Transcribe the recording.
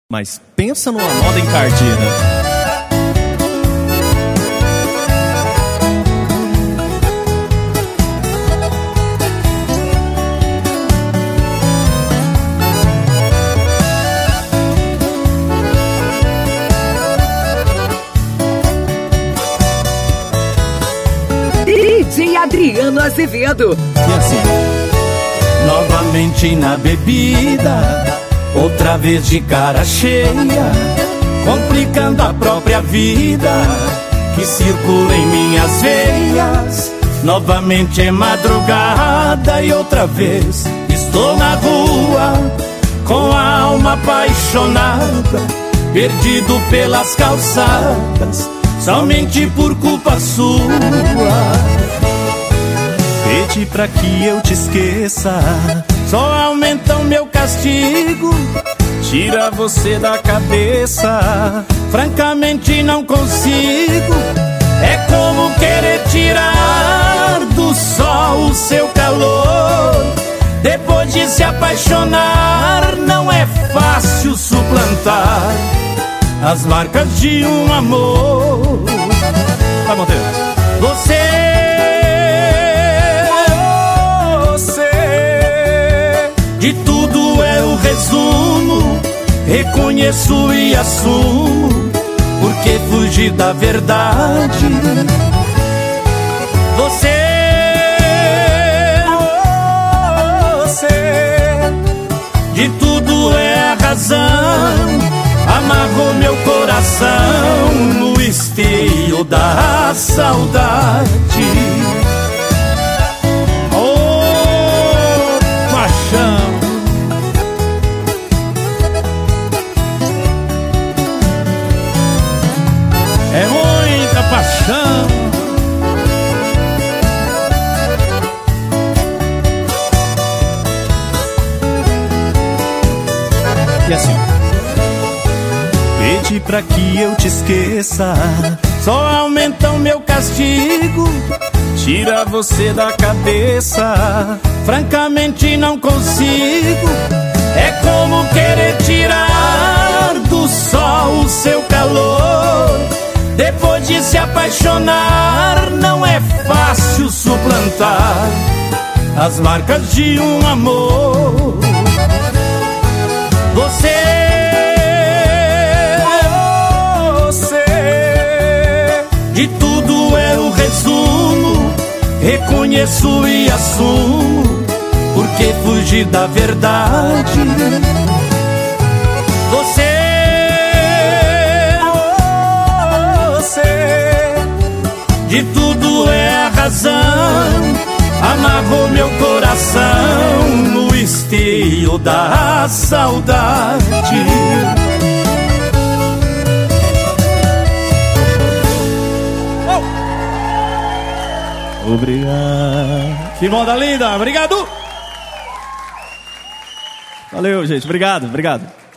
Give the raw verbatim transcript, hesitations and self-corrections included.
Mas pensa numa moda encardida. D J Adriano Azevedo. E assim, novamente na bebida, outra vez de cara cheia, complicando a própria vida que circula em minhas veias. Novamente é madrugada e outra vez estou na rua, com a alma apaixonada, perdido pelas calçadas, somente por culpa sua. Pedi pra que eu te esqueça, só aumenta o meu castigo, tira você da cabeça, francamente não consigo. É como querer tirar do sol o seu calor. Depois de se apaixonar, não é fácil suplantar as marcas de um amor. vai Monteiro. Você, você, de tudo é o resumo, reconheço e assumo, porque fugir da verdade. Você, você, de tudo é a razão, amarrou meu coração no esteio da saudade. Oh, paixão. É muita paixão. E assim, pedi pra que eu te esqueça, só aumenta o meu castigo, tira você da cabeça, francamente não consigo. É como querer tirar do sol o seu calor. Depois de se apaixonar, não é fácil suplantar as marcas de um amor. Você, você, de tudo é o resumo, reconheço e assumo, porque fugir da verdade. Você, você, de tudo é a razão, amarrou meu coração no esteio da saudade. oh. Obrigado. Que moda linda, obrigado. Valeu, gente, obrigado, obrigado.